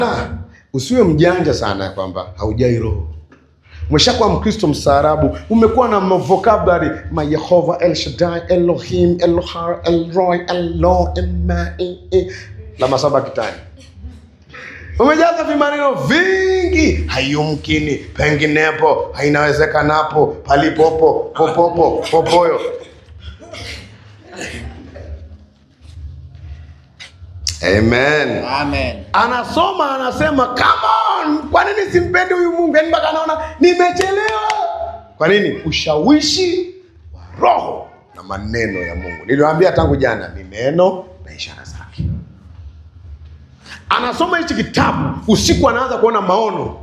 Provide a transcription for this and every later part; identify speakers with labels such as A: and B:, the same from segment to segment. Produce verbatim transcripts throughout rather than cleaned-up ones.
A: Usiwe mjanja sana kwamba haujai roho. Umeshakuwa Mkristo mstaarabu, umekuwa na vocabulary ma Yehova, El Shaddai, Elohim, Elohar, Elroy, Elo, Emma, e la masaba kitani. Umejaza vimaneno vingi, hayumkini, penginepo, hainawezekanapo, palipopo, popopo, popoyo. Amen.
B: Amen.
A: Anasoma anasema, come on, kwa nini simpendi huyu Mungu? Yaani mpaka anaona nimechelewa. Kwa nini? Ushawishi wa roho na maneno ya Mungu. Niliwaambia tangu jana ni neno na ishara zake. Anasoma hichi kitabu usiku, anaanza kuona maono.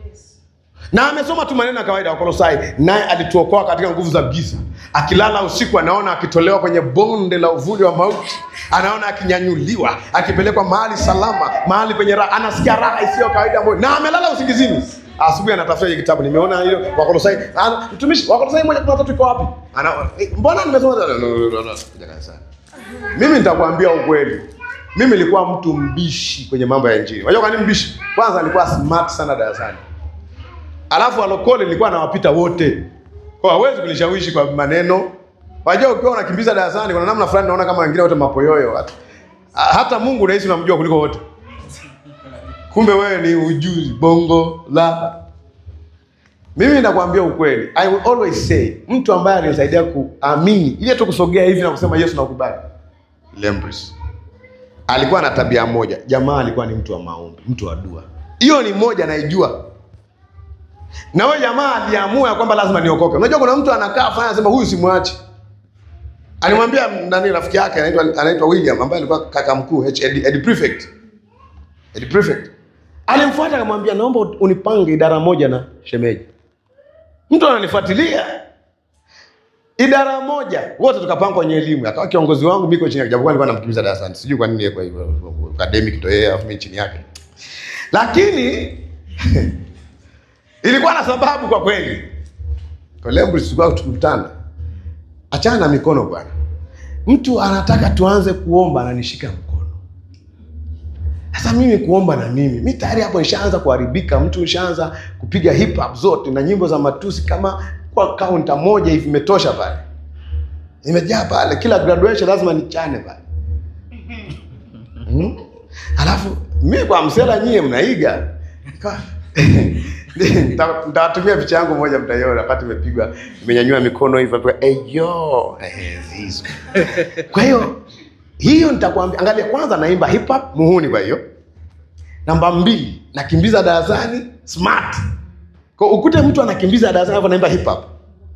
A: Na amesoma tu maneno ya kawaida wa Kolosai, naye alituokoa katika nguvu za giza. Akilala usiku anaona akitolewa kwenye bonde la uvuli wa mauti. Anaona akinyanyuliwa, akipelekwa mahali salama, mahali penye raha. Anasikia raha isiyo kawaida moyo. Na amelala usingizini. Asubuhi anatafuta hiki kitabu. Nimeona hilo wa Kolosai. Mtumishi wa Kolosai moja kwa tatu iko wapi? Ana mbona nimesoma sana. Mimi nitakwambia ukweli. Mimi nilikuwa mtu mbishi kwenye mambo ya injili. Unajua kwa nini mbishi? Kwanza nilikuwa smart sana darasani. Alafu alokole nilikuwa nawapita wote. Kwa hawezi kunishawishi kwa maneno. Wajua ukiwa unakimbiza darasani kuna namna fulani naona kama wengine wote mapoyoyo watu. Hata Mungu unahisi unamjua kuliko wote. Kumbe wewe ni ujuzi bongo la. Mimi ninakwambia ukweli. I will always say, mtu ambaye alinisaidia kuamini ile tu kusogea hivi na kusema Yesu nakubali. Lembris. Alikuwa na tabia moja. Jamaa alikuwa ni mtu wa maombi, mtu wa dua. Hiyo ni moja naijua. Na wewe jamaa aliamua kwamba lazima niokoke. Unajua kuna mtu anakaa fanya anasema huyu simwache. Alimwambia nani rafiki yake anaitwa anaitwa William ambaye alikuwa kaka mkuu head prefect. Head prefect. Alimfuata akamwambia naomba unipange idara moja na shemeji. Mtu ananifuatilia. Idara moja. Wote tukapanga kwenye elimu. Akawa kiongozi wangu mimi kwa chini yake. Japokuwa alikuwa anamkimbiza darasani. Sijui kwa nini yeye kwa hivyo academic ndio yeye afu mimi chini yake. Lakini ilikuwa na sababu kwa kweli. Kwa Lembris tulikuwa tukutana. Achana na mikono bwana. Mtu anataka tuanze kuomba ananishika mkono. Sasa mimi kuomba na mimi, mimi tayari hapo nishaanza kuharibika, mtu nishaanza kupiga hip hop zote na nyimbo za matusi kama kwa kaunta moja hivi imetosha pale. Nimejaa pale, kila graduation lazima nichane pale. Hmm? Alafu mimi kwa msela nyie mnaiga. Nitawatumia picha yangu moja mtaiona wakati nimepigwa nimenyanyua mikono hivi kwa eyo eh hizo. Kwa hiyo hiyo nitakwambia, angalia kwanza naimba hip hop muhuni. Kwa hiyo namba mbili nakimbiza darasani smart. Kwa ukute mtu anakimbiza darasani hapo naimba hip hop.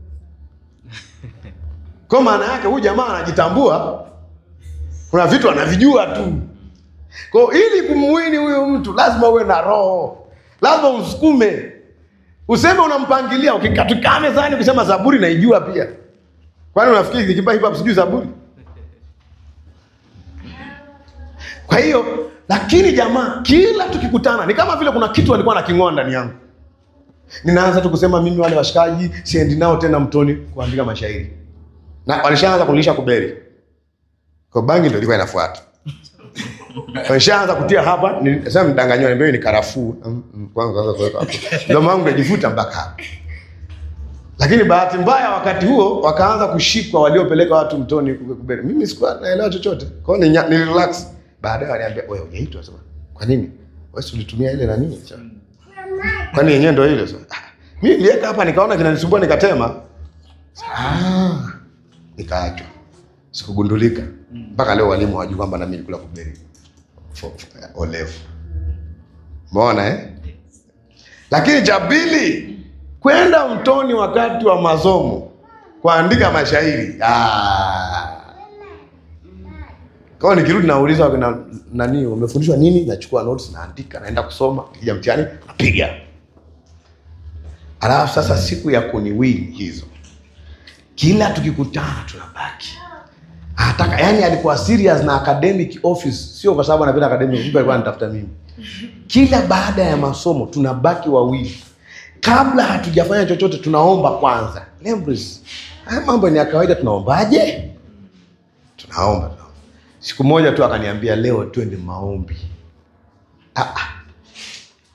A: Kwa maana yake huyu jamaa anajitambua, kuna vitu anavijua tu. Kwa ili kumuwini huyu mtu lazima uwe na roho. Lazima umsukume. Useme unampangilia, ukikatukaa mezani ukisema Zaburi naijua pia. Kwani unafikiri nikipa hip hop sijui Zaburi? Kwa hiyo, lakini jamaa kila tukikutana ni kama vile kuna kitu alikuwa anaking'oa ndani yangu. Ninaanza tu kusema mimi wale washikaji siendi nao tena mtoni kuandika mashairi. Na walishaanza kulisha kuberi. Kwa bangi ndio ilikuwa inafuata. Walishaanza kutia hapa, nilisema mdanganywa niambie ni karafuu. Kwanza kwanza kuweka hapo. Ndio mangu najivuta mpaka hapa. Lakini bahati mbaya wakati huo wakaanza kushikwa waliopeleka watu mtoni kuberi. Mimi sikuwa naelewa chochote. Kwa hiyo ni relax. Baadaye waliambia wewe hujaitwa sasa. Kwa nini? Wewe ulitumia ile na nini? Kwani yenyewe ndio ile sasa. Mimi nilieka hapa nikaona kinanisumbua nikatema. Ah. Nikaachwa. Sikugundulika. Mpaka leo walimu hawajui kwamba na mimi nilikula kuberi. Olevu. Umeona eh? Lakini cha pili, kwenda mtoni wakati wa masomo kuandika mashairi. Ah. Kwa nikirudi nauliza na nani umefundishwa nini? Nachukua notes naandika, naenda kusoma, nikija mtihani napiga. Alafu sasa siku ya kuniwini hizo. Kila tukikutana tunabaki. Hataka yani alikuwa serious na academic office, sio kwa sababu anapenda academic, kumbe alikuwa anatafuta mimi. Kila baada ya masomo tunabaki wawili. Kabla hatujafanya chochote tunaomba kwanza. Lembris, haya mambo ni ya kawaida, tunaombaje? Tunaomba. Siku moja tu akaniambia leo twende maombi. Ah ah.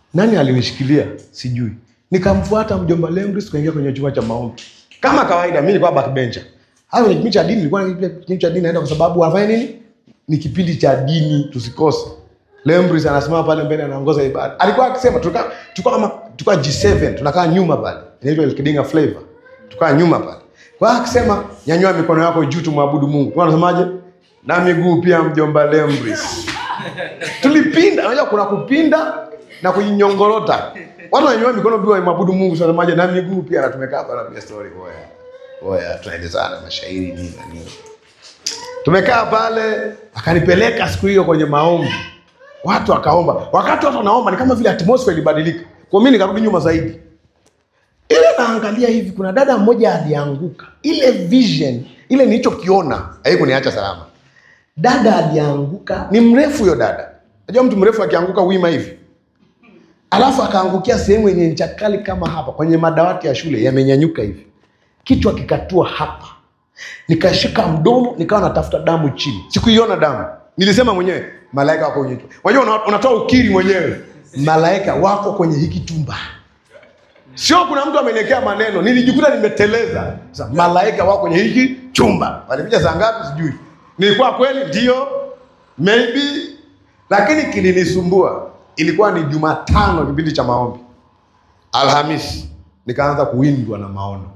A: Nani alinishikilia? Sijui. Nikamfuata mjomba Lembris tukaingia kwenye chumba cha maombi. Kama kawaida mimi nilikuwa backbencher. Hapo kwenye kipindi cha dini nilikuwa na kipindi cha dini naenda kwa sababu wanafanya nini? Ni kipindi cha dini tusikose. Lembris anasimama pale mbele anaongoza ibada. Alikuwa akisema tuka tulikuwa kama tulikuwa G seven tunakaa nyuma pale. Inaitwa Elkidinga Flavor. Tukaa nyuma pale. Kwa hiyo akisema nyanyua mikono yako juu tumwabudu Mungu. Kwa unasemaje? Na miguu pia mjomba Lembris. Tulipinda, unajua kuna kupinda na kujinyongorota. Watu wananyanyua mikono juu waabudu Mungu, sasa maji na miguu pia na tumekaa hapa na pia story boya. Boya tunaelezana mashairi nini na nini. Tumekaa pale akanipeleka siku hiyo kwenye maombi. Watu wakaomba. Wakati watu wanaomba ni kama vile atmosphere ilibadilika. Kwa mimi nikarudi nyuma zaidi. Ile naangalia hivi kuna dada mmoja alianguka. Ile vision, ile nilichokiona haikuniacha salama. Dada alianguka, ni mrefu huyo dada. Unajua mtu mrefu akianguka wima hivi. Alafu akaangukia sehemu yenye ncha kali kama hapa kwenye madawati ya shule yamenyanyuka hivi. Kichwa kikatua hapa. Nikashika mdomo, nikawa natafuta damu chini. Sikuiona damu. Nilisema mwenyewe, malaika wako kwenye chumba. Unajua unatoa ukiri mwenyewe. Malaika wako kwenye hiki chumba. Sio kuna mtu ameniwekea maneno, nilijikuta nimeteleza. Sasa malaika wako kwenye hiki chumba. Walikuja saa ngapi sijui. Nilikuwa kweli ndio maybe lakini kilinisumbua. Ilikuwa ni Jumatano kipindi cha maombi. Alhamisi nikaanza kuwindwa na maono.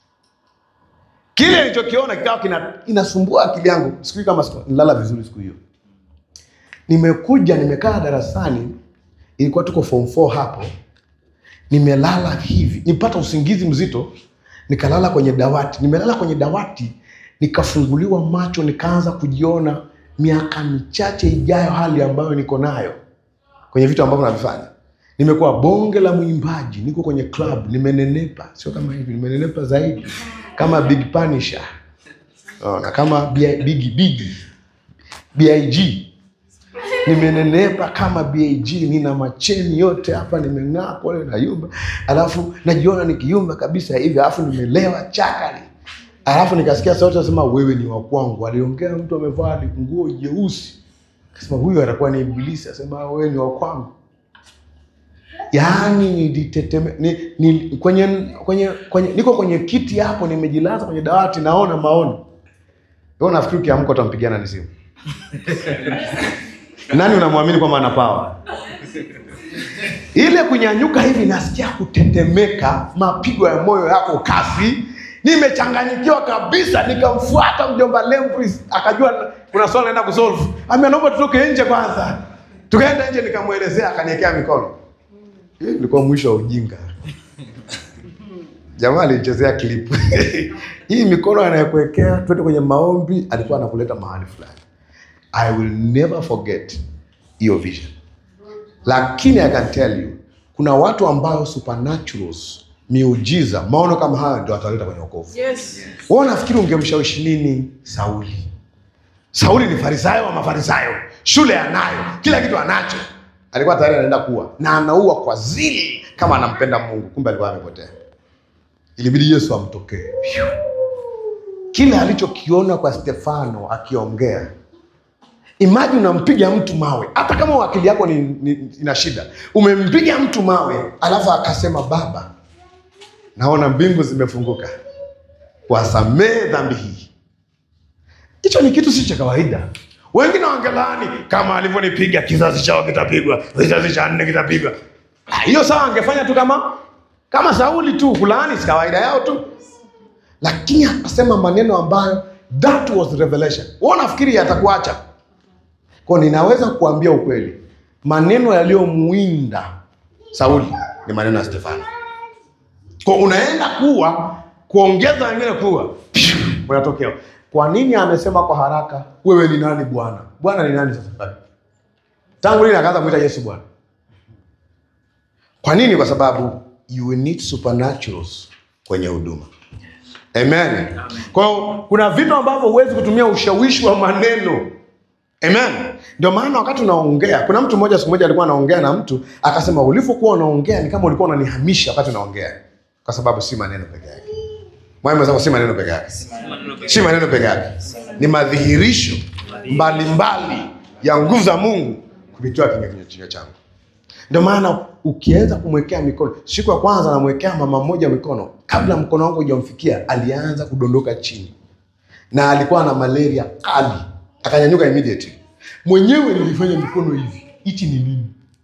A: Kile nilichokiona kikawa kina inasumbua akili yangu. Siku kama nilala vizuri siku hiyo. Nimekuja nimekaa darasani, ilikuwa tuko form four hapo. Nimelala hivi, nipata usingizi mzito, nikalala kwenye dawati. Nimelala kwenye dawati, nikafunguliwa macho, nikaanza kujiona miaka michache ijayo hali ambayo niko nayo. Kwenye vitu ambavyo navifanya. Nimekuwa bonge la mwimbaji, niko kwenye club, nimenenepa, sio kama hivi, nimenenepa zaidi kama Big Punisher. Oh, na kama Big Big B I G. Nimenenepa kama B I G, nina macheni yote hapa nimeng'aa pole na yumba. Alafu najiona nikiyumba kabisa hivi, alafu nimelewa chakali. Alafu nikasikia sauti inasema wewe ni wa kwangu. Aliongea mtu amevaa nguo jeusi. Akasema huyu atakuwa ni ibilisi, asema wewe ni wa kwangu. Yaani niliteteme ni, ni kwenye kwenye kwenye niko kwenye kiti hapo nimejilaza kwenye dawati naona maono. Wewe unafikiri ukiamka utampigana ni simu? Nani unamwamini kwamba ana power? Ile kunyanyuka hivi nasikia kutetemeka, mapigo ya moyo yako kasi. Nimechanganyikiwa kabisa, nikamfuata mjomba Lembris, akajua kuna swali naenda kusolve. Amenomba tutoke nje kwanza. Tukaenda nje nikamuelezea akaniwekea mikono. Hii ilikuwa mwisho wa ujinga. Jamaa alichezea clip. Hii mikono anayokuwekea twende kwenye maombi alikuwa anakuleta mahali fulani. I will never forget your vision. Lakini I can tell you, kuna watu ambao supernaturals, miujiza, maono kama haya ndio ataleta kwenye wokovu. Yes. Wewe unafikiri ungemshawishi nini Sauli? Sauli ni Farisayo wa Mafarisayo. Shule anayo, kila kitu anacho. Alikuwa tayari anaenda kuua na anaua kwa zili kama anampenda Mungu, kumbe alikuwa amepotea. Ilibidi Yesu amtokee. Kile alichokiona kwa Stefano akiongea. Imagine unampiga mtu mawe, hata kama akili yako ni, ni ina shida. Umempiga mtu mawe, alafu akasema Baba, naona mbingu zimefunguka. Wasamehe dhambi hii. Hicho ni kitu si cha kawaida. Wengine wangelaani kama alivyonipiga kizazi chao kitapigwa, kizazi cha nne kitapigwa. Hiyo sawa angefanya tu kama kama Sauli tu, kulaani si kawaida yao tu. Lakini akasema maneno ambayo that was revelation. Wewe unafikiri yatakuacha? Kwa ninaweza kuambia ukweli, maneno yaliyomuinda Sauli ni maneno ya Stefano. Kwa unaenda kuwa kuongeza wengine kuwa unatokea. Kwa nini amesema kwa haraka wewe ni nani Bwana? Bwana ni nani sasa? Tangu lini akaanza kuita Yesu Bwana? Kwa nini? Kwa sababu you will need supernaturals kwenye huduma. Amen. Kwa kuna vitu ambavyo huwezi kutumia ushawishi wa maneno. Amen. Ndio maana wakati unaongea, kuna mtu mmoja siku moja alikuwa anaongea na mtu, akasema ulipokuwa unaongea ni kama ulikuwa unanihamisha wakati unaongea. Kwa sababu si maneno peke yake. Mwalimu anasema si maneno peke yake. Si maneno peke yake. Ni madhihirisho mbalimbali ya nguvu za Mungu kupitia kinywa changu. Ndio maana ukianza kumwekea mikono, siku ya kwanza namwekea mama mmoja mikono, kabla mkono wangu hujamfikia alianza kudondoka chini. Na alikuwa na malaria kali. Akanyanyuka immediately. Mwenyewe nilifanya mikono hivi. Hichi ni nini?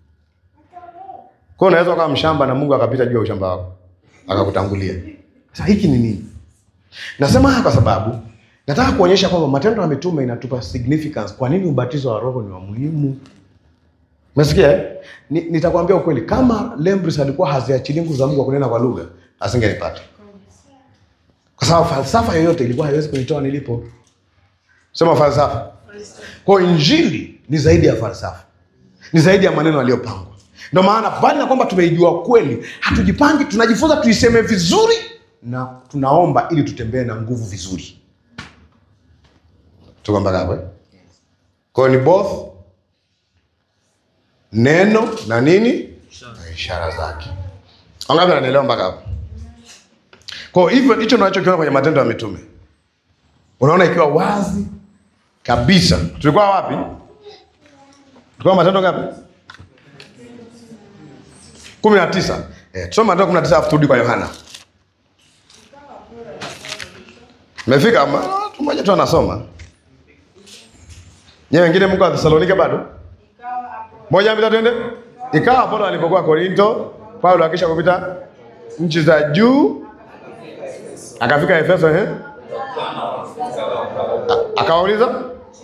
A: Kwa unaweza kama mshamba na Mungu akapita juu ya ushamba wako. Akakutangulia. Sasa hiki ni nini? Nasema hapa kwa sababu nataka kuonyesha kwamba Matendo ya Mitume inatupa significance. Kwa nini ubatizo wa Roho ni wa muhimu? Umesikia eh? Ni, nitakwambia ukweli, kama Lembris alikuwa haziachili nguvu za Mungu kwa kunena kwa lugha, asingenipata. Kwa sababu falsafa yoyote ilikuwa haiwezi kunitoa nilipo. Sema falsafa. Kwa injili ni zaidi ya falsafa. Ni zaidi ya maneno yaliyopangwa. Ndio maana bali na kwamba tumeijua kweli, hatujipangi, tunajifunza tuiseme vizuri na tunaomba ili tutembee na nguvu vizuri. Tuko mpaka hapo eh? Kwa ni both neno na nini? Na ishara zake. Angalau unanielewa mpaka hapo. Kwa hivyo hicho tunachokiona kwenye Matendo ya Mitume. Unaona ikiwa wazi kabisa. Tulikuwa wapi? Tulikuwa Matendo ngapi? kumi na tisa. Eh, tusome Matendo kumi na tisa afu turudi kwa Yohana. Umefika mtu mmoja tu anasoma. Nyewe wengine mko Thessalonike bado? Moja mbili twende. Ikawa Paulo alipokuwa Korinto, Paulo akisha kupita nchi za juu akafika Efeso eh? Akawauliza?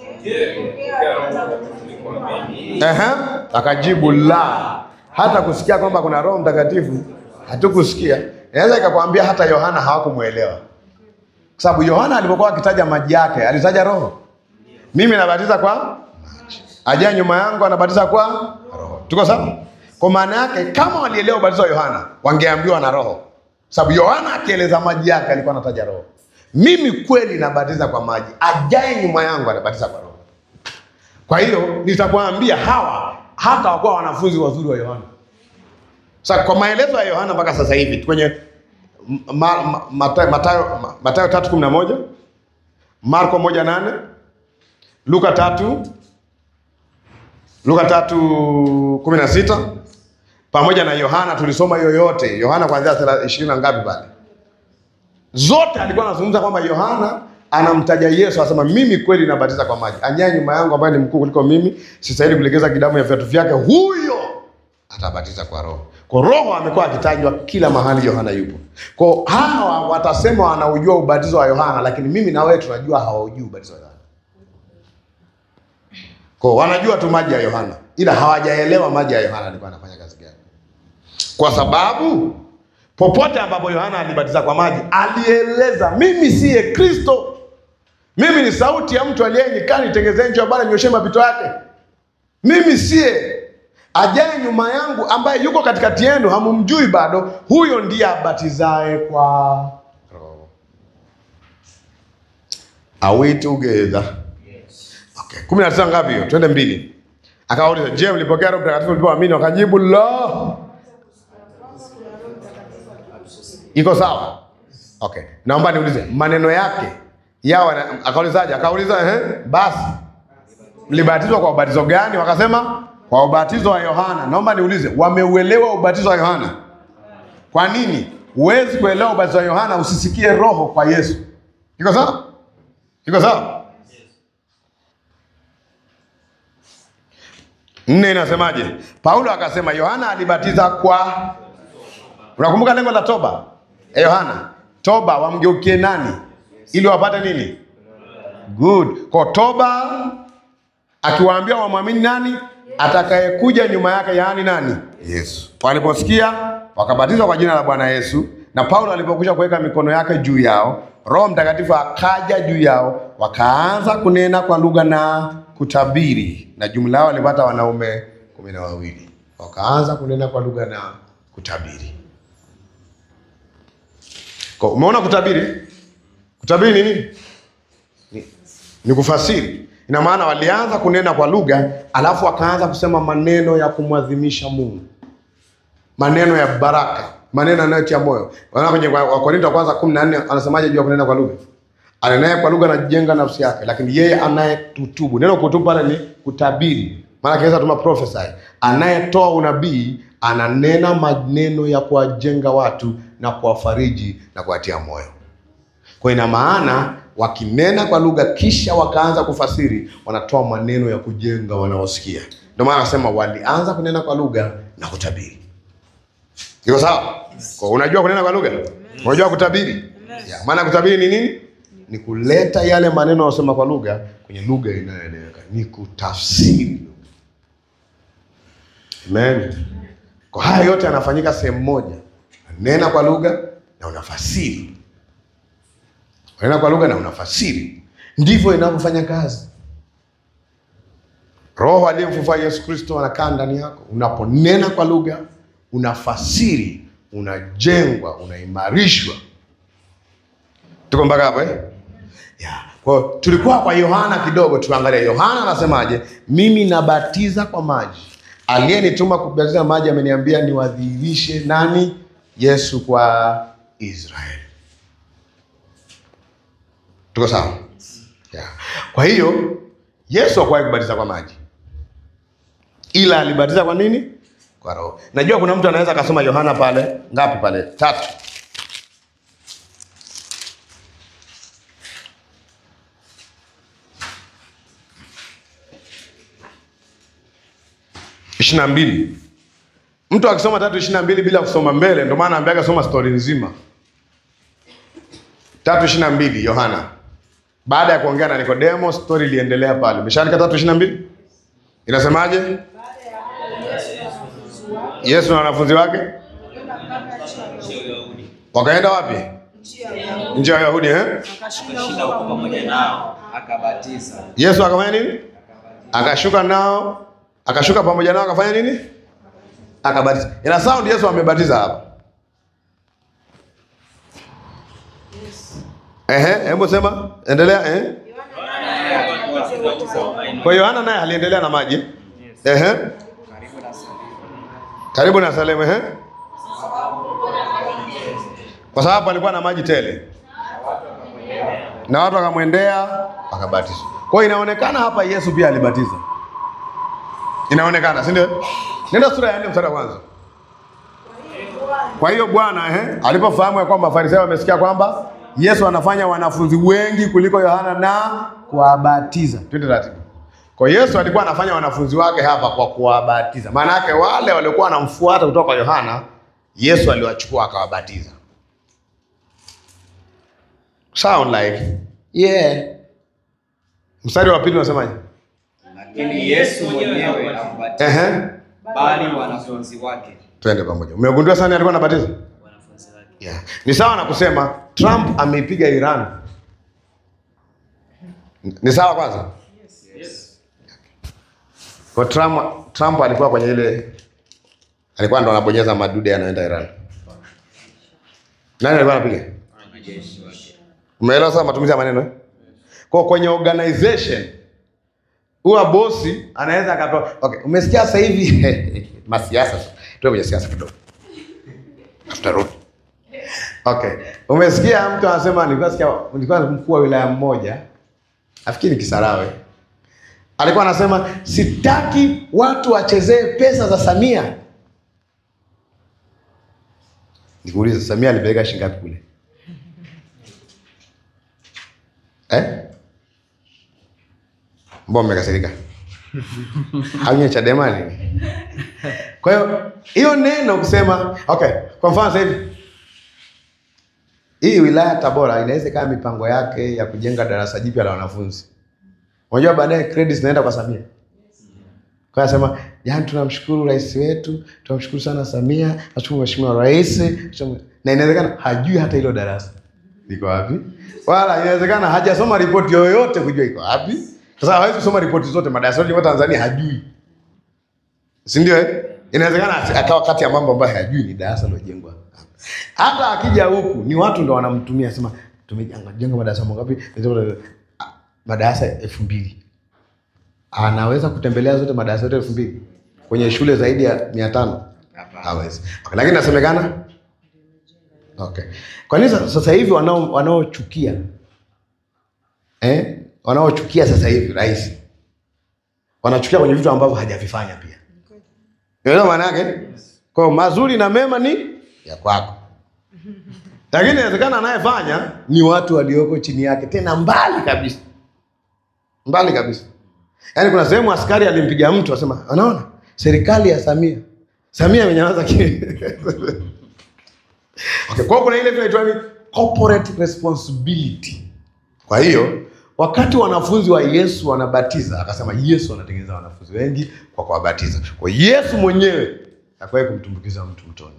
A: Eh, akajibu la. Hata kusikia kwamba kuna Roho Mtakatifu hatukusikia. Inaweza ikakwambia hata Yohana hawakumuelewa. Kwa sababu Yohana alipokuwa akitaja maji yake, alitaja Roho. Mimi nabatiza kwa maji. Ajaye nyuma yangu anabatiza kwa Roho. Tuko sawa? Kwa maana yake kama walielewa ubatizo wa Yohana, wangeambiwa na Roho. Sababu Yohana akieleza maji yake alikuwa anataja Roho. Mimi kweli nabatiza kwa maji. Ajaye nyuma yangu anabatiza kwa Roho. Kwa hiyo nitakwambia hawa hata hawakuwa wanafunzi wazuri wa Yohana. Sasa kwa maelezo ya Yohana mpaka sasa hivi kwenye ma, ma, Mathayo Mathayo Mathayo tatu kumi na moja, Marko moja nane, Luka tatu Luka tatu kumi na sita pamoja na Yohana tulisoma hiyo yote. Yohana kuanzia ishirini na ngapi pale? Zote alikuwa anazungumza kwamba Yohana anamtaja Yesu, anasema mimi kweli nabatiza kwa maji. Anyaye nyuma yangu ambaye ni mkuu kuliko mimi, sistahili kulegeza kidamu ya viatu vyake, huyo atabatiza kwa Roho. Kwa Roho amekuwa akitajwa kila mahali Yohana yupo. Kwa hawa watasema wanaujua ubatizo wa Yohana, lakini mimi na wewe tunajua hawaujui ubatizo wa Yohana. Kwa wanajua tu maji ya Yohana, ila hawajaelewa maji ya Yohana alikuwa anafanya kazi gani. Kwa sababu popote ambapo Yohana alibatiza kwa maji, alieleza mimi siye Kristo. Mimi ni sauti ya mtu aliye nyikani, tengezeni njia bara, nyosheni mapito yake. Mimi siye. Ajaye nyuma yangu ambaye yuko katikati yenu hamumjui bado, huyo ndiye abatizaye kwa Roho. Are we together? Yes. Okay. kumi na tisa ngapi hiyo? Twende mbili. Akawauliza, je, mlipokea Roho Mtakatifu mlipoamini? Wakajibu la. Iko sawa? Okay. Naomba niulize, maneno yake yao akaulizaje? Akauliza eh, basi mlibatizwa kwa ubatizo gani? Wakasema kwa ubatizo wa Yohana. Naomba niulize, wameuelewa ubatizo wa Yohana? Kwa nini? Huwezi kuelewa ubatizo wa Yohana usisikie Roho kwa Yesu. Iko sawa? Iko sawa? Nne inasemaje? Paulo akasema Yohana alibatiza kwa, unakumbuka lengo la toba? Eh, Yohana, toba wamgeukie nani? Ili wapate nini? Good. Kwa toba akiwaambia wamwamini nani? Atakayekuja nyuma yake, yaani nani? Yesu. Waliposikia wakabatizwa kwa jina la Bwana Yesu, na Paulo alipokwisha kuweka mikono yake juu yao, Roho Mtakatifu akaja juu yao, wakaanza kunena kwa lugha na kutabiri, na jumla yao walipata wanaume kumi na wawili. Wakaanza kunena kwa lugha na kutabiri. Kwa umeona kutabiri? Kutabiri ni nini? Ni, ni kufasiri. Ina maana walianza kunena kwa lugha, alafu wakaanza kusema maneno ya kumwadhimisha Mungu. Maneno ya baraka, maneno yanayotia moyo. Wanaona kwenye Wakorintho wa kwanza kumi na nne anasemaje juu ya kunena kwa lugha? Anenaye kwa lugha anajenga nafsi yake, lakini yeye anayetutubu. Neno kutubu pale ni kutabiri. Maana kiweza tuma prophesy. Anayetoa unabii ananena maneno ya kuwajenga watu na kuwafariji na kuwatia moyo. Kwa ina maana wakinena kwa lugha kisha wakaanza kufasiri, wanatoa maneno ya kujenga wanaosikia. Ndio maana nasema walianza kunena kwa lugha na kutabiri. Iko sawa? Kwa unajua kunena kwa lugha? Unajua kutabiri? Ya, maana kutabiri ni nini? Ni kuleta yale maneno yanayosema kwa lugha kwenye lugha inayoeleweka. Ni kutafsiri. Amen. Kwa haya yote yanafanyika sehemu moja. Nena kwa lugha na unafasiri. Nena kwa lugha na unafasiri. Ndivyo inavyofanya kazi. Roho aliyemfufua Yesu Kristo anakaa ndani yako. Unaponena kwa lugha, unafasiri, unajengwa, unaimarishwa. Tuko mpaka hapo eh? Yeah. Kwa tulikuwa kwa Yohana kidogo, tuangalie Yohana anasemaje? Mimi nabatiza kwa maji. Aliyenituma kubatiza maji ameniambia niwadhihirishe nani? Yesu kwa Israeli. Tuko sawa? Yeah. Kwa hiyo Yesu hakuwahi kubatiza kwa maji. Ila alibatiza kwa nini? Kwa Roho. Najua kuna mtu anaweza akasoma Yohana pale, ngapi pale? Tatu. ishirini na mbili. Mtu akisoma tatu ishirini na mbili bila kusoma mbele, ndio maana ambaye akasoma story nzima. tatu ishirini na mbili Yohana. Baada ya kuongea na Nikodemo, story iliendelea pale. Umeshaandika tatu ishirini na mbili? Inasemaje? Yesu na wanafunzi wake wakaenda wapi? Nchi ya Wayahudi eh?
B: Akashinda huko pamoja nao, akabatiza.
A: Yesu akafanya nini? Akashuka nao, akashuka pamoja nao akafanya nini? Akabatiza. Ina sound Yesu amebatiza hapa. Ehe, hebu sema, endelea eh? Kwa Yohana naye aliendelea na maji. Ehe. Karibu na Salemu eh? Kwa sababu alikuwa na maji tele. Na watu wakamwendea akabatizwa. Kwa hiyo inaonekana hapa Yesu pia alibatiza. Inaonekana, si ndio? Nenda sura ya nne mstari wa kwanza. Kwa hiyo Bwana eh alipofahamu ya kwamba Farisayo wamesikia kwamba Yesu anafanya wanafunzi wengi kuliko Yohana na kuwabatiza. Twende taratibu. Kwa Yesu alikuwa anafanya wanafunzi wake hapa kwa kuwabatiza. Maana yake wale waliokuwa wanamfuata kutoka kwa Yohana, Yesu aliwachukua akawabatiza. Sound like yeah. Mstari wa pili unasemaje?
B: Lakini Yesu mwenyewe hakubatiza.
A: Ehe.
B: Bali wanafunzi wake.
A: Twende pamoja. Umegundua sana alikuwa anabatiza?
B: Wanafunzi wake.
A: Yeah. Ni sawa na kusema Trump ameipiga Iran. Ni sawa kwanza?
B: Yes. Yes.
A: Kwa Trump, Trump alikuwa kwenye ile alikuwa ndo anabonyeza madude yanaenda Iran. Nani alikuwa anapiga?
B: Wanajeshi wake.
A: Umeelewa sasa matumizi ya maneno eh? Kwa kwenye organization huwa bosi anaweza akatoa. Okay, umesikia sasa hivi masiasa sasa. Tuwe kwenye siasa kidogo. After road. Okay. Umesikia mtu anasema nilikuwa nilikuwa mkuu wa wilaya mmoja. Afikiri Kisarawe. Alikuwa anasema sitaki watu wachezee pesa za Samia. Nikuuliza Samia alipeleka shilingi ngapi kule? Eh? Mbona mmekasirika? Haunye Chadema nini? Kwa hiyo hiyo neno kusema okay, kwa mfano sasa hivi hii wilaya Tabora inaweza kama mipango yake ya kujenga darasa jipya la wanafunzi. Unajua baadaye credits naenda kwa Samia. Kwa nasema, "Yaani tunamshukuru rais wetu, tunamshukuru sana Samia, tunamshukuru mheshimiwa rais." Na inawezekana hajui hata hilo darasa liko wapi. Wala inawezekana hajasoma ripoti yoyote kujua iko wapi. Sasa hawezi kusoma ripoti zote madarasa yote Tanzania hajui. Si ndio eh? Inawezekana akawa kati ya mambo ambayo hajui ni darasa lilojengwa. Hata akija huku ni watu ndo wanamtumia sema tumejenga jenga madarasa mangapi? Madarasa elfu mbili. Anaweza kutembelea zote madarasa yote elfu mbili kwenye shule zaidi ya mia tano? Hawezi. Okay, lakini nasemekana okay. Kwa nini sasa hivi wanao wanaochukia eh wanaochukia sasa hivi rais wanachukia kwenye vitu ambavyo hajavifanya pia. Unaelewa maana yake? Kwa mazuri na mema ni ya kwako. Lakini inawezekana anayefanya ni watu walioko chini yake, tena mbali kabisa. Mbali kabisa. Yaani kuna sehemu askari alimpiga mtu asema, "Unaona? Serikali ya Samia. Samia amenyamaza kile." Okay, kwa kuna ile inaitwa ni corporate responsibility. Kwa hiyo wakati wanafunzi wa Yesu wanabatiza, akasema Yesu anatengeneza wanafunzi wengi kwa kuwabatiza. Kwa Yesu mwenyewe hakuwahi kumtumbukiza mtu mtoni.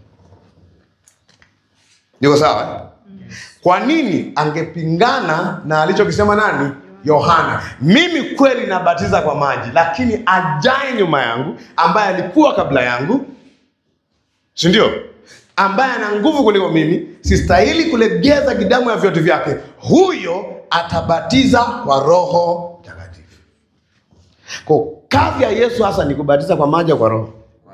A: Ndio sawa? Kwa nini angepingana na alichokisema nani? Yohana. Mimi kweli nabatiza kwa maji, lakini ajaye nyuma yangu ambaye alikuwa kabla yangu, si ndio? Ambaye ana nguvu kuliko mimi, sistahili kulegeza kidamu ya viatu vyake. Huyo atabatiza kwa Roho Mtakatifu. Kwa kazi ya Yesu hasa ni kubatiza kwa maji kwa Roho.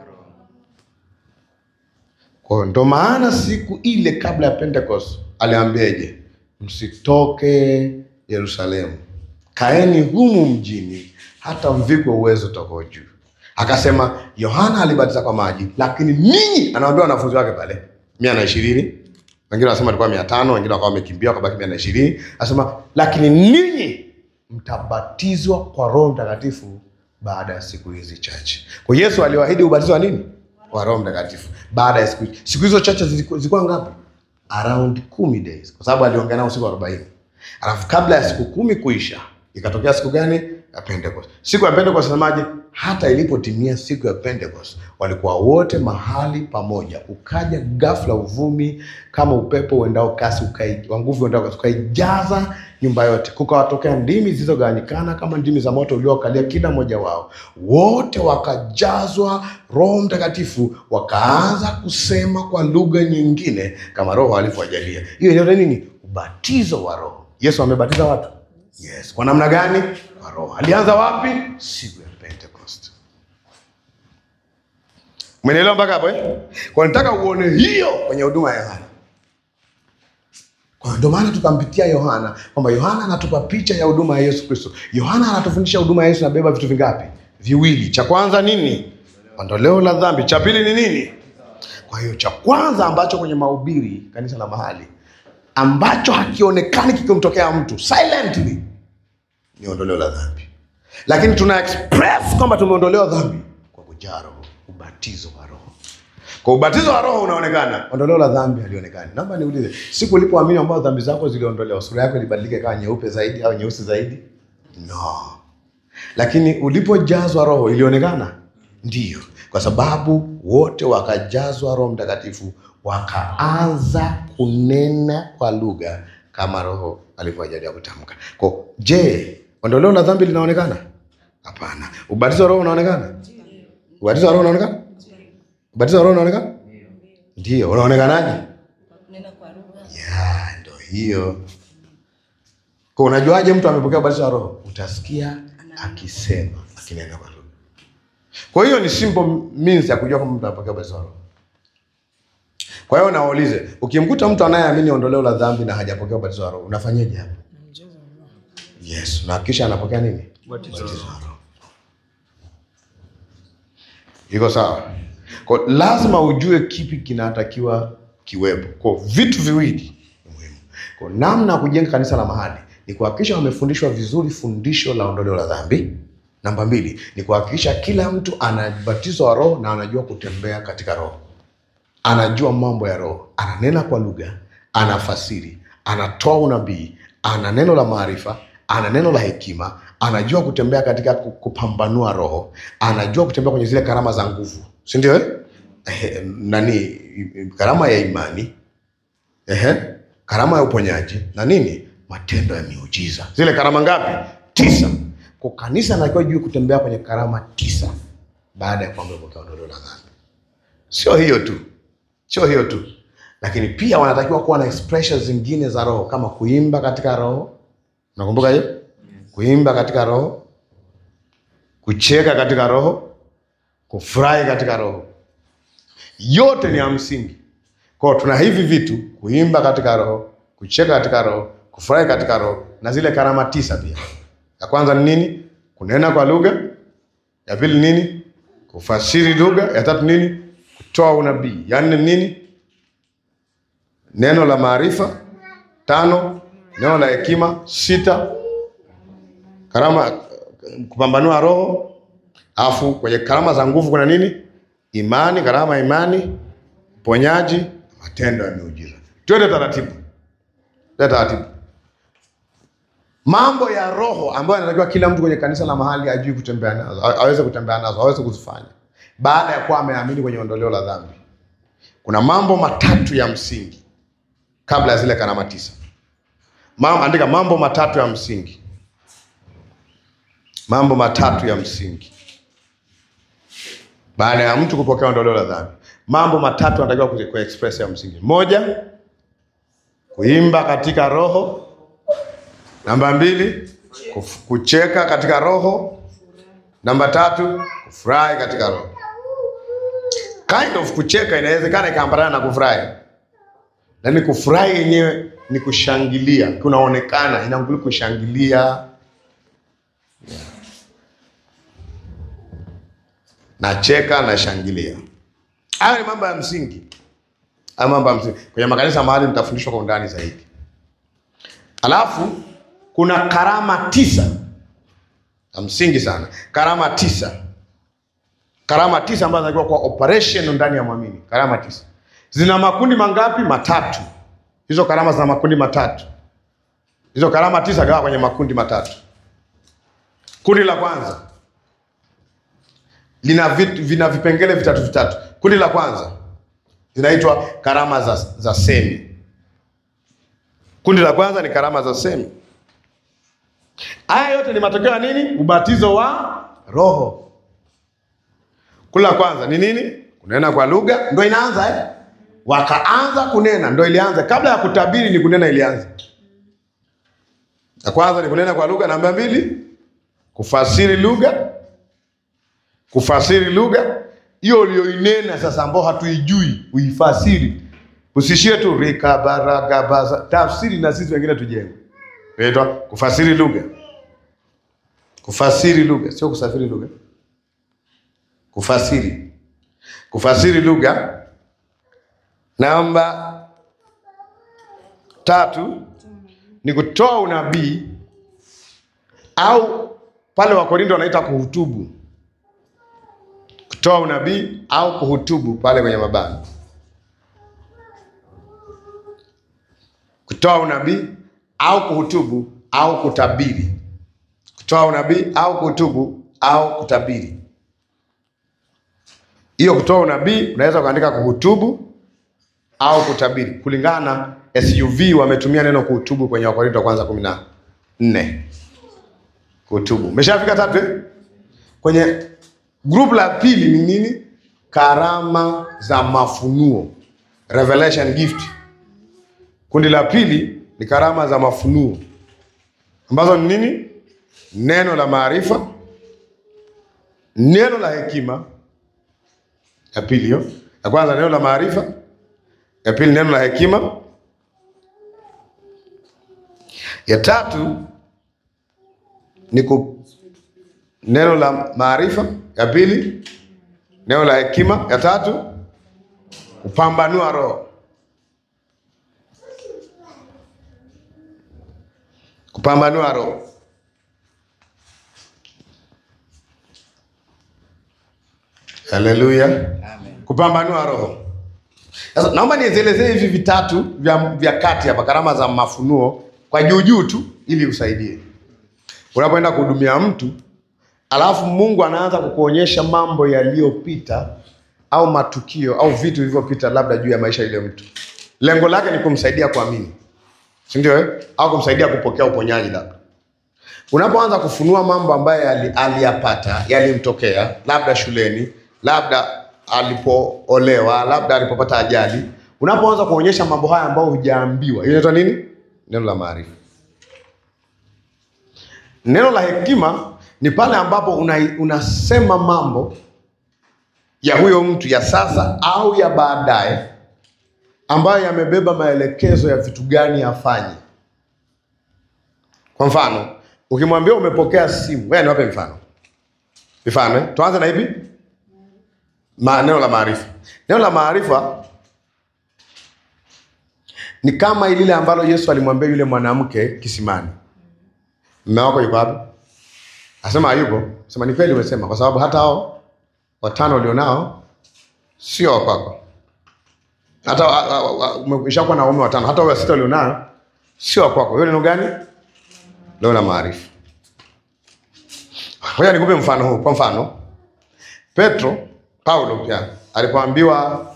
A: Kwa ndo maana siku ile kabla ya Pentecost aliambiaje? Msitoke Yerusalemu, kaeni humu mjini hata mvikwe uwezo tokao juu. Akasema Yohana alibatiza kwa maji, lakini ninyi, anawaambia wanafunzi wake pale mia na ishirini, wengine wanasema alikuwa mia tano, wengine wakawa wamekimbia wakabaki mia na ishirini. Anasema lakini ninyi mtabatizwa kwa Roho Mtakatifu baada ya siku hizi chache. Kwa Yesu aliwaahidi ubatizo wa nini? Kwa Roho Mtakatifu baada ya siku. Siku hizo chache zilikuwa ngapi? Around kumi days, kwa sababu aliongea nao siku arobaini. Alafu kabla ya siku kumi kuisha, ikatokea siku gani? Ya Pentecost. Siku ya Pentecost nasemaje? Hata ilipotimia siku ya Pentecost, walikuwa wote mahali pamoja. Ukaja ghafla uvumi kama upepo uendao kasi, ukai wa nguvu uendao kasi, ukaijaza nyumba yote. Kukawatokea ndimi zilizogawanyikana kama ndimi za moto uliokalia kila mmoja wao. Wote wakajazwa Roho Mtakatifu, wakaanza kusema kwa lugha nyingine kama Roho alivyowajalia. Hiyo ndio nini? Ubatizo wa Roho. Yesu amebatiza watu. Yes. Kwa namna gani? Kwa Roho. Alianza wapi? Siku ya Pentecost. Umeelewa mpaka hapo eh? Kwa nataka uone hiyo kwenye huduma ya Yohana. Kwa ndio maana tukampitia Yohana, kwamba Yohana anatupa picha ya huduma ya Yesu Kristo. Yohana anatufundisha huduma ya Yesu inabeba vitu vingapi? Viwili. Cha kwanza nini? Ondoleo la dhambi. Cha pili ni nini? Kwa hiyo cha kwanza ambacho kwenye mahubiri kanisa la mahali ambacho hakionekani kikimtokea mtu silently ni ondoleo la dhambi. Lakini tuna express kwamba tumeondolewa dhambi kwa kujaa Roho, ubatizo wa Roho. Kwa ubatizo wa Roho unaonekana, ondoleo la dhambi halionekani. Naomba niulize, siku ulipoamini ambao dhambi zako ziliondolewa, sura yako ilibadilika ikawa nyeupe zaidi au nyeusi zaidi? No. Lakini ulipojazwa Roho ilionekana? Ndiyo. Kwa sababu wote wakajazwa Roho Mtakatifu, wakaanza kunena kwa lugha kama Roho alivyojalia kutamka. Kwa je, ondoleo la dhambi linaonekana? Hapana. Ubatizo wa Roho unaonekana? Ubatizo wa Roho unaonekana? Ubatizo wa Roho unaonekana? Ndio. Unaonekanaje?
C: Kunena kwa lugha.
A: Ya, ndio hiyo. Kwa unajuaje mtu amepokea ubatizo wa Roho? Utasikia akisema, akinena kwa lugha. Kwa hiyo ni simple means ya kujua kama mtu amepokea ubatizo wa Roho. Kwa hiyo naulize, ukimkuta mtu anayeamini ondoleo la dhambi na hajapokea ubatizo wa Roho, unafanyaje hapo? Yes, na kisha anapokea nini? Ubatizo wa Roho. Iko sawa? Kwa lazima ujue kipi kinatakiwa kiwepo. Kwa vitu viwili muhimu. Kwa namna ya kujenga kanisa la mahali ni kuhakikisha wamefundishwa vizuri fundisho la ondoleo la dhambi. Namba mbili ni kuhakikisha kila mtu anabatizwa wa Roho na anajua kutembea katika Roho. Anajua mambo ya Roho, ananena kwa lugha, anafasiri, anatoa unabii, ana neno la maarifa, ana neno la hekima, anajua kutembea katika kupambanua Roho, anajua kutembea kwenye zile karama za nguvu. Si ndio eh? Eh, nani karama ya imani, eh, karama ya uponyaji na nini? Matendo ya miujiza. Zile karama ngapi? Tisa. Kwa kanisa linatakiwa juu kutembea kwenye karama tisa baada ya kwamba kwa ondoleo la dhambi. Sio hiyo tu. Sio hiyo tu. Lakini pia wanatakiwa kuwa na expressions zingine za Roho kama kuimba katika Roho. Unakumbuka hiyo? Yes. Kuimba katika Roho, kucheka katika Roho, kufurahi katika Roho. Yote ni ya msingi. Kwa hiyo tuna hivi vitu, kuimba katika Roho, kucheka katika Roho, kufurahi katika Roho na zile karama tisa pia. Ya kwanza ni nini? Kunena kwa lugha. Ya pili nini? Kufasiri lugha. Ya tatu nini? Kutoa unabii. Ya nne nini? Neno la maarifa. Tano, neno la hekima. Sita, karama kupambanua roho. Afu kwenye karama za nguvu kuna nini? Imani, karama imani, uponyaji, matendo ya miujiza. Twende taratibu. Twende taratibu. Mambo ya roho ambayo anatakiwa kila mtu kwenye kanisa la mahali ajui kutembea nazo, aweze kutembea nazo, aweze kuzifanya baada ya kuwa ameamini kwenye ondoleo la dhambi. Kuna mambo matatu ya msingi kabla ya zile karama tisa. Mambo, andika mambo matatu ya msingi. Mambo matatu ya msingi baada ya mtu kupokea ondoleo la dhambi. Mambo matatu anatakiwa ku express ya msingi. Moja, kuimba katika roho. Namba mbili, kucheka katika roho. Namba tatu, kufurahi katika roho. Kind of kucheka inawezekana ikaambatana na kufurahi. Lakini kufurahi yenyewe ni kushangilia, kunaonekana inaanguli kushangilia. Yeah. Nacheka na shangilia. Hayo ni mambo ya msingi. Hayo mambo ya msingi. Kwenye makanisa mahali mtafundishwa kwa undani zaidi. Alafu kuna karama tisa. Ya msingi sana. Karama tisa. Karama tisa ambazo zinatakiwa kwa operation ndani ya muamini. Karama tisa. Zina makundi mangapi? Matatu. Hizo karama zina makundi matatu. Hizo karama tisa gawa kwenye makundi matatu. Kundi la kwanza lina vit, vina vipengele vitatu vitatu. Kundi la kwanza zinaitwa karama za, za semi. Kundi la kwanza ni karama za semi. Haya yote ni matokeo ya nini? Ubatizo wa roho. Kundi la kwanza ni nini? Kunena kwa lugha. Ndio inaanza eh? Wakaanza kunena, ndio ilianza. Kabla ya kutabiri ni kunena ilianza. Ya kwanza ni kunena kwa lugha. Namba mbili, kufasiri lugha. Kufasiri lugha. Hiyo ulioinena sasa ambao hatuijui, uifasiri. Usishie tu rikabaragabaza. Tafsiri na sisi wengine tujenge. Inaitwa kufasiri lugha. Kufasiri lugha, sio kusafiri lugha. Kufasiri. Kufasiri lugha. Namba tatu ni kutoa unabii, au pale Wakorintho wanaita kuhutubu. Kutoa unabii au kuhutubu pale kwenye mabano. Kutoa unabii au kuhutubu au kutabiri. Kutoa unabii au kuhutubu au kutabiri. Hiyo kutoa unabii unaweza kuandika kuhutubu au kutabiri. Kulingana S U V wametumia neno kuhutubu kwenye Wakorintho kwanza kumi na nne. Kuhutubu. Umeshafika tatu eh? Kwenye group la pili ni nini? Karama za mafunuo. Revelation gift. Kundi la pili ni karama za mafunuo. Ambazo ni nini? Neno la maarifa, neno la hekima. Ya pili hiyo. Ya kwanza neno la maarifa, ya pili neno la hekima. Ya tatu ni ku neno la maarifa, ya pili neno la hekima, ya tatu kupambanua roho. Kupambanua roho. Haleluya. Amen. Kupambanua roho. Sasa naomba nielezee hivi vitatu vya, vya kati hapa, karama za mafunuo kwa juu juu tu ili usaidie. Unapoenda kuhudumia mtu, alafu Mungu anaanza kukuonyesha mambo yaliyopita au matukio au vitu vilivyopita labda juu ya maisha ile mtu. Lengo lake ni kumsaidia kuamini. Si ndio eh? Au kumsaidia kupokea uponyaji labda. Unapoanza kufunua mambo ambayo aliyapata, yalimtokea, labda shuleni, labda alipoolewa, labda alipopata ajali, unapoanza kuonyesha mambo haya ambayo hujaambiwa, hiyo inaitwa nini? Neno la maarifa. Neno la hekima ni pale ambapo una, unasema mambo ya huyo mtu ya sasa au ya baadaye ambayo yamebeba maelekezo ya vitu gani afanye. Kwa mfano, ukimwambia umepokea simu, wewe niwape mfano. Mifano, eh? Tuanze na ipi? Ma, neno la maarifa. Neno la maarifa ni kama lile ambalo Yesu alimwambia yule mwanamke kisimani. Mume wako yuko wapi? Asema hayupo. Sema ni kweli umesema, kwa sababu hata hao watano ulionao sio wa kwako. Hata umeshakuwa na waume watano, hata wao sita ulionao sio wa kwako. Hiyo neno gani? Neno la maarifa. Ngoja nikupe mfano huu. Kwa mfano, Petro, Paulo pia alipoambiwa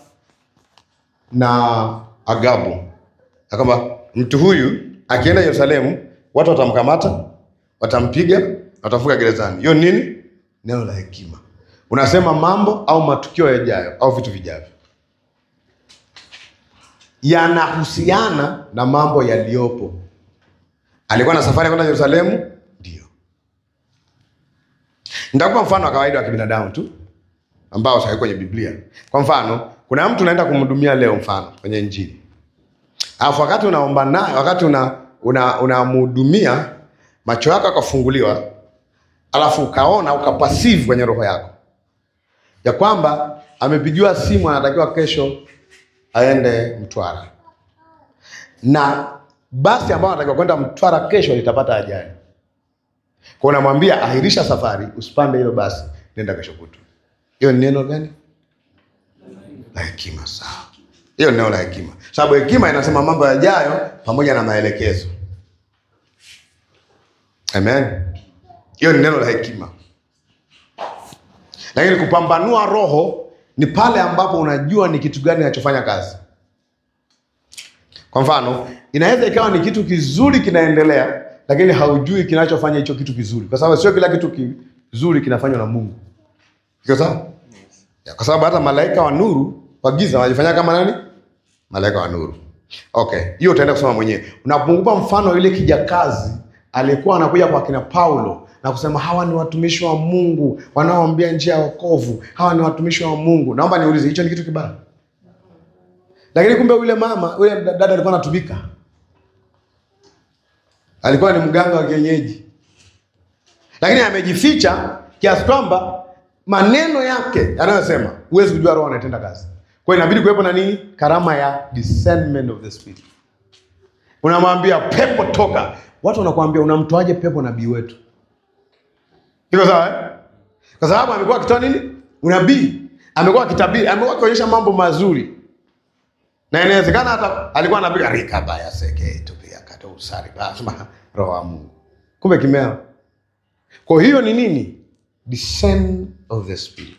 A: na Agabu akamba mtu huyu akienda Yerusalemu watu watamkamata, watampiga, watafunga gerezani. Hiyo nini? Neno la hekima. Unasema mambo au matukio yajayo au vitu vijavyo. Yanahusiana na mambo yaliyopo. Alikuwa na safari ya kwenda Yerusalemu? Ndio. Nitakupa mfano wa kawaida wa kibinadamu tu ambao sio kwenye Biblia. Kwa mfano, kuna mtu unaenda kumhudumia leo mfano kwenye Injili. Alafu wakati unaomba naye, wakati una unamhudumia una macho yako yakafunguliwa, alafu ukaona ukapasive kwenye roho yako ya kwamba amepigiwa simu anatakiwa kesho aende Mtwara. Na basi ambao anatakiwa kwenda Mtwara kesho litapata ajali. Kwa unamwambia ahirisha safari, usipande hilo basi, nenda kesho kutwa. Hiyo ni neno gani? La hekima. Sawa. Hiyo ni neno la hekima. Sababu hekima inasema mambo yajayo pamoja na maelekezo. Amen. Hiyo ni neno la hekima. Lakini kupambanua roho ni pale ambapo unajua ni kitu gani kinachofanya kazi. Kwa mfano, inaweza ikawa ni kitu kizuri kinaendelea, lakini haujui kinachofanya hicho kitu kizuri. Kwa sababu sio kila kitu kizuri kinafanywa na Mungu. Iko sawa? Kwa sababu hata malaika wa nuru wa giza wanajifanya kama nani? Malaika wa nuru. Okay, hiyo utaenda kusoma mwenyewe. Unapungupa mfano ile kijakazi alikuwa anakuja kwa kina Paulo na kusema hawa ni watumishi wa Mungu wanaoambia njia ya wokovu. Hawa ni watumishi wa Mungu. Naomba niulize, hicho ni kitu kibaya? Lakini kumbe yule mama, yule dada alikuwa anatumika. Alikuwa ni mganga wa kienyeji. Lakini amejificha kiasi kwamba maneno yake anayosema huwezi kujua roho anatenda kazi. Kwa hiyo inabidi kuwepo na nini? Karama ya discernment of the spirit. Unamwambia pepo toka. Watu wanakuambia unamtoaje pepo nabii wetu? Iko sawa eh? Kwa sababu amekuwa akitoa nini? Unabii. Amekuwa akitabiri, amekuwa akionyesha mambo mazuri. Na inawezekana hata alikuwa anapiga rika baya seketo pia kato usari basi roho wa Mungu. Kumbe kimea. Kwa hiyo ni nini? Discern of the spirit.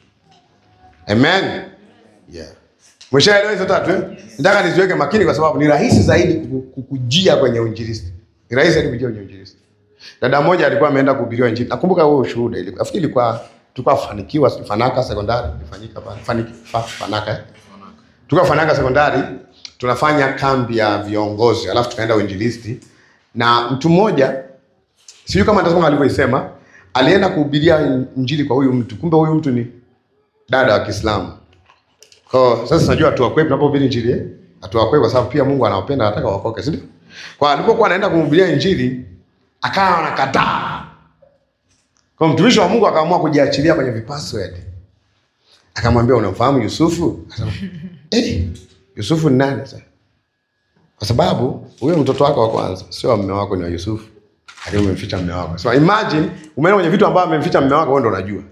A: Amen. Yeah. Mwishaelewa hizo tatu eh? Nataka niziweke makini kwa sababu ni rahisi zaidi kukujia kwenye uinjilisti. Ni rahisi zaidi kujia kwenye uinjilisti. Dada mmoja alikuwa ameenda kuhubiriwa injili. Nakumbuka huo ushuhuda ile. Nafikiri ilikuwa tulikuwa Fanikiwa Fanaka sekondari ilifanyika pale. Fanikiwa Fanaka. Eh? Tulikuwa Fanaka sekondari tunafanya kambi ya viongozi. Alafu tukaenda uinjilisti na mtu mmoja sijui kama nitasema alivyosema, alienda kuhubiria injili kwa huyu mtu. Kumbe huyu mtu ni dada wa Kiislamu. Kwa sasa tunajua watu wakwepo tunapohubiri injili eh? Watu wakwepo kwa sababu pia Mungu anawapenda, anataka waokoke, si ndio? Kwa alipokuwa anaenda kumhubiria injili akawa anakataa. Kwa mtumishi wa Mungu akaamua kujiachilia kwenye vipassword. Akamwambia unamfahamu Yusufu? Akasema eh, Yusufu ni nani sasa? Kwa sababu huyo mtoto wako wa kwanza sio mume wako, ni wa Yusufu. Lakini umemficha mume wako. So imagine umeona kwenye vitu ambavyo amemficha mume wako, wewe ndio unajua.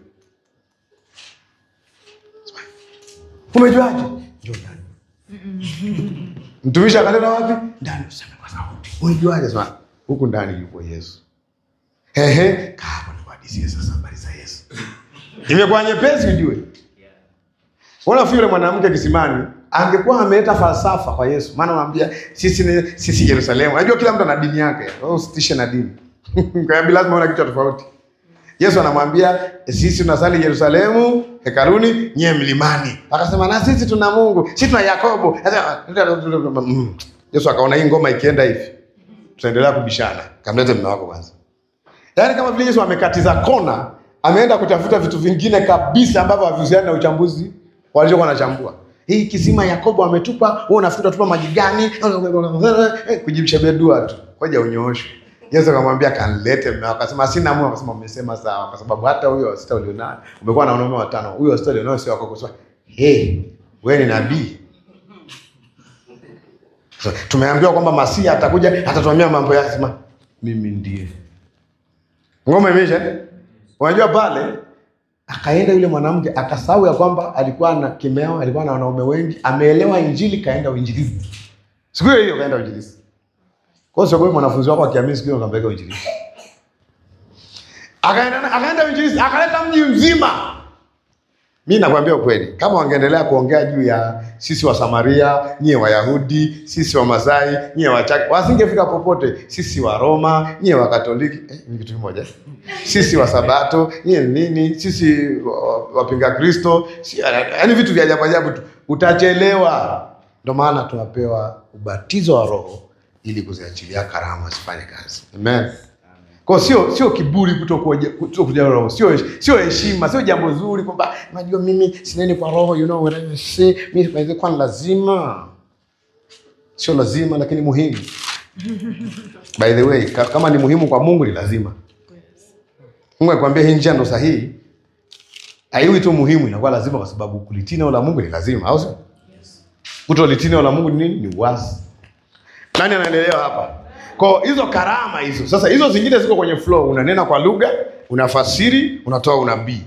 A: Umejuaje? Njoo ndani. Mtumishi akaleta wapi? Ndani. Useme kwa sauti. Umejuaje sasa? Huko ndani yupo Yesu. Ehe, kaa hapo ni hadithi sasa habari za Yesu. Imekuwa nyepesi ujue. Wala yule mwanamke kisimani angekuwa ameleta falsafa kwa Yesu. Maana anamwambia sisi ni sisi Yerusalemu. Unajua kila mtu ana dini yake. Wewe usitishe na dini. Kwa hiyo lazima una kitu tofauti. Yesu anamwambia sisi tunasali Yerusalemu, hekaluni, nyie mlimani. Akasema na sisi tuna Mungu, sisi tuna Yakobo. Yesu akaona hii ngoma ikienda hivi, tutaendelea kubishana. Kamlete mume wako kwanza. Yaani kama vile Yesu amekatiza kona, ameenda kutafuta vitu vingine kabisa ambavyo havihusiani na uchambuzi walichokuwa wanachambua. Hii kisima Yakobo ametupa, wewe unafikiri tupa maji gani? Kujibisha bedua tu. Ngoja unyooshe. Yesu akamwambia kanilete mume wako. Akasema sina mume. Akasema umesema sawa, kwa sababu hata huyo wa sita ulionao umekuwa na wanaume watano. Huyo wa sita ulionao sio wako. Akasema hey, wewe ni nabii. So, tumeambiwa kwamba Masia atakuja atatuambia mambo yake. Sema mimi ndiye. Ngoma imeisha. Unajua pale akaenda yule mwanamke akasahau ya kwamba alikuwa na kimeo, alikuwa na wanaume wengi, ameelewa injili, kaenda uinjilisti. Siku hiyo kaenda uinjilisti. Kwa sababu wewe mwanafunzi wako akiamini siku hiyo akampeleka uinjilisti. Akaenda akaenda uinjilisti, akaleta mji mzima. Mimi nakwambia ukweli, kama wangeendelea kuongea juu ya sisi wa Samaria, nyie Wayahudi, sisi wa Masai, nyie Wachaga, wasingefika popote. Sisi wa Roma, nyie wa Katoliki, eh, ni kitu kimoja. Sisi wa Sabato, nyie nini? Sisi wapinga Kristo, si, yaani vitu vya ajabu ajabu tu. Utachelewa. Ndio maana tunapewa ubatizo wa Roho ili kuziachilia karama zifanye kazi. Amen. Kwa sio sio kiburi kutokuja kutokuja roho. Sio sio heshima, sio jambo zuri kwamba unajua mimi sineni kwa roho, you know what I say, mimi kwa lazima. Sio lazima lakini muhimu. By the way, kama ni muhimu kwa Mungu ni lazima. Mungu akwambia hii njia ndo sahihi. Haiwi tu muhimu, inakuwa lazima kwa sababu kulitii neno la Mungu ni lazima, au sio? Yes. Kutolitii neno la Mungu ni nini? Ni uasi. Nani anaendelea hapa? Kwa hizo karama hizo. Sasa hizo zingine ziko kwenye flow. Unanena kwa lugha, unafasiri, unatoa unabii.